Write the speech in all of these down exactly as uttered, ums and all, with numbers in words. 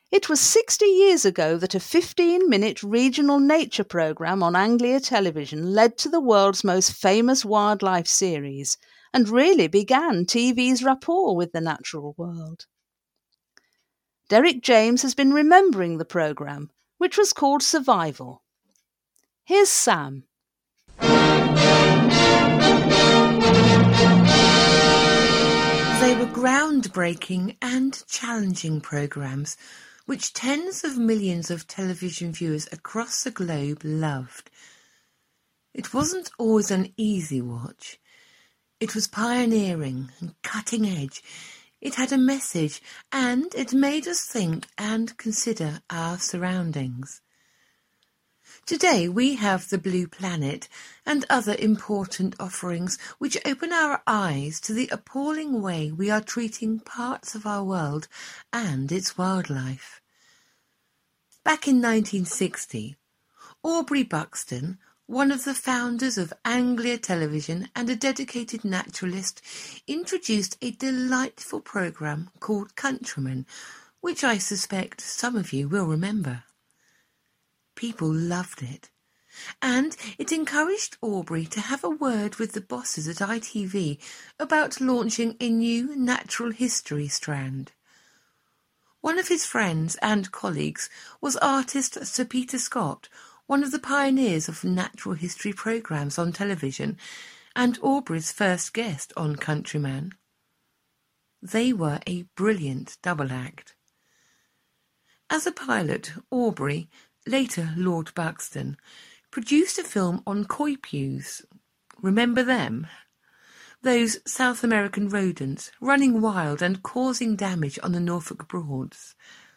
It was sixty years ago that a fifteen-minute regional nature programme on Anglia Television led to the world's most famous wildlife series and really began T V's rapport with the natural world. Derek James has been remembering the programme, which was called Survival. Here's Sam. They were groundbreaking and challenging programmes which tens of millions of television viewers across the globe loved. It wasn't always an easy watch. It was pioneering and cutting edge. It had a message, and it made us think and consider our surroundings. Today we have the Blue Planet and other important offerings which open our eyes to the appalling way we are treating parts of our world and its wildlife. Back in nineteen sixty, Aubrey Buxton, one of the founders of Anglia Television and a dedicated naturalist, introduced a delightful programme called Countryman, which I suspect some of you will remember. People loved it, and it encouraged Aubrey to have a word with the bosses at I T V about launching a new natural history strand. One of his friends and colleagues was artist Sir Peter Scott, one of the pioneers of natural history programmes on television, and Aubrey's first guest on Countryman. They were a brilliant double act. As a pilot, Aubrey, later Lord Buxton, produced a film on coypus. Remember them? Those South American rodents running wild and causing damage on the Norfolk Broads.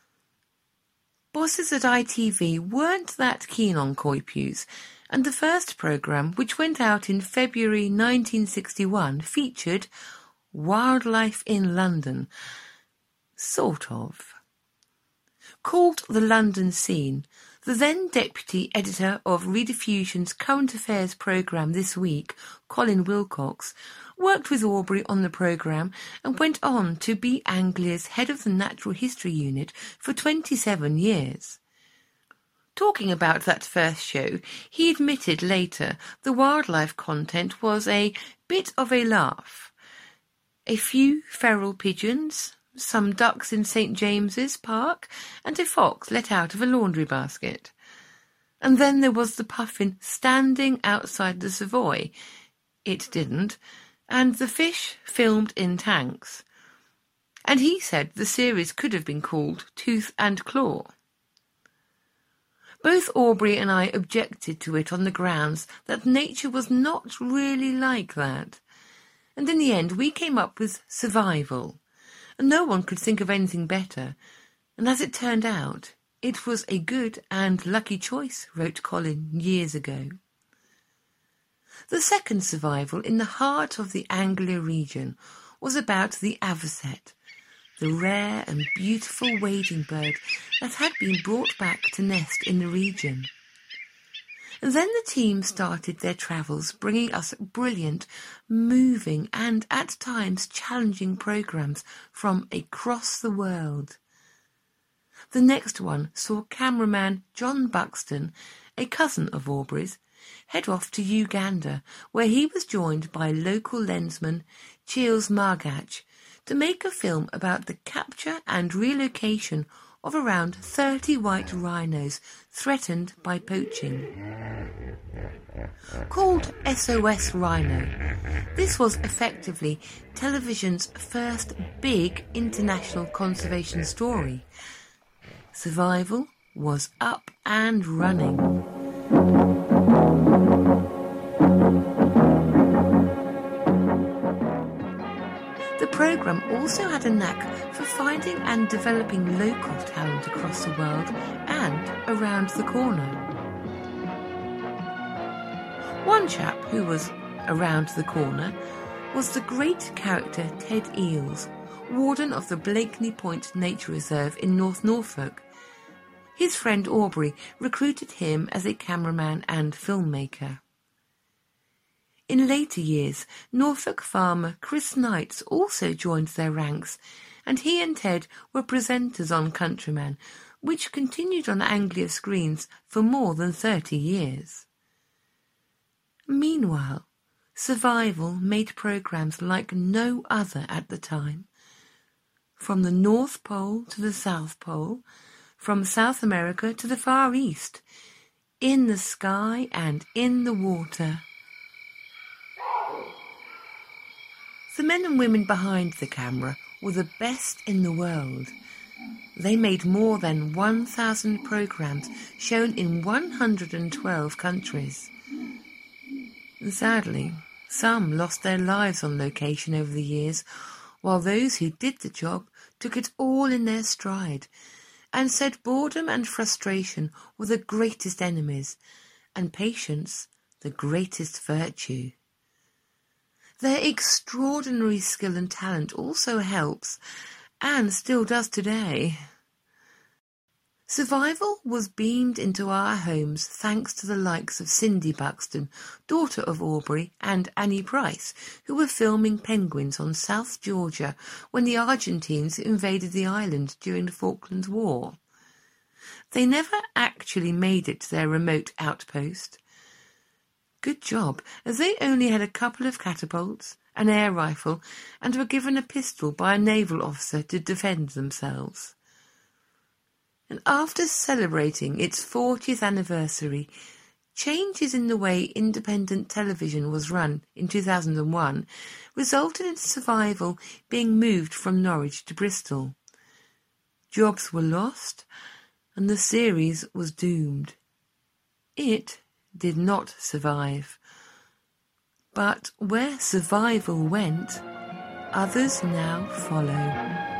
Bosses at I T V weren't that keen on coypus, and the first programme, which went out in February nineteen sixty-one, featured wildlife in London. Sort of. Called The London Scene, the then deputy editor of Rediffusion's Current Affairs programme This Week, Colin Wilcox, worked with Aubrey on the programme and went on to be Anglia's head of the Natural History Unit for twenty-seven years. Talking about that first show, he admitted later the wildlife content was a bit of a laugh. A few feral pigeons, some ducks in Saint James's Park, and a fox let out of a laundry basket. And then there was the puffin standing outside the Savoy. It didn't. And the fish filmed in tanks. And he said the series could have been called Tooth and Claw. Both Aubrey and I objected to it on the grounds that nature was not really like that. And in the end we came up with Survival. And no one could think of anything better. And as it turned out, it was a good and lucky choice, wrote Colin years ago. The second Survival, in the heart of the Anglia region, was about the avocet, the rare and beautiful wading bird that had been brought back to nest in the region. And then the team started their travels, bringing us brilliant, moving and at times challenging programmes from across the world. The next one saw cameraman John Buxton, a cousin of Aubrey's, head off to Uganda, where he was joined by local lensman Chiels Margach to make a film about the capture and relocation of around thirty white rhinos threatened by poaching. Called S O S Rhino, this was effectively television's first big international conservation story. Survival was up and running. The programme also had a knack for finding and developing local talent across the world and around the corner. One chap who was around the corner was the great character Ted Eales, warden of the Blakeney Point Nature Reserve in North Norfolk. His friend Aubrey recruited him as a cameraman and filmmaker. In later years, Norfolk farmer Chris Knights also joined their ranks, and he and Ted were presenters on Countryman, which continued on Anglia screens for more than thirty years. Meanwhile, Survival made programmes like no other at the time. From the North Pole to the South Pole, from South America to the Far East, in the sky and in the water. The men and women behind the camera were the best in the world. They made more than one thousand programmes shown in one hundred twelve countries. Sadly, some lost their lives on location over the years, while those who did the job took it all in their stride and said boredom and frustration were the greatest enemies, and patience the greatest virtue. Their extraordinary skill and talent also helps, and still does today. Survival was beamed into our homes thanks to the likes of Cindy Buxton, daughter of Aubrey, and Annie Price, who were filming penguins on South Georgia when the Argentines invaded the island during the Falklands War. They never actually made it to their remote outpost. Good job, as they only had a couple of catapults, an air rifle, and were given a pistol by a naval officer to defend themselves. And after celebrating its fortieth anniversary, changes in the way independent television was run in two thousand one resulted in Survival being moved from Norwich to Bristol. Jobs were lost, and the series was doomed. It did not survive. But where Survival went, others now follow.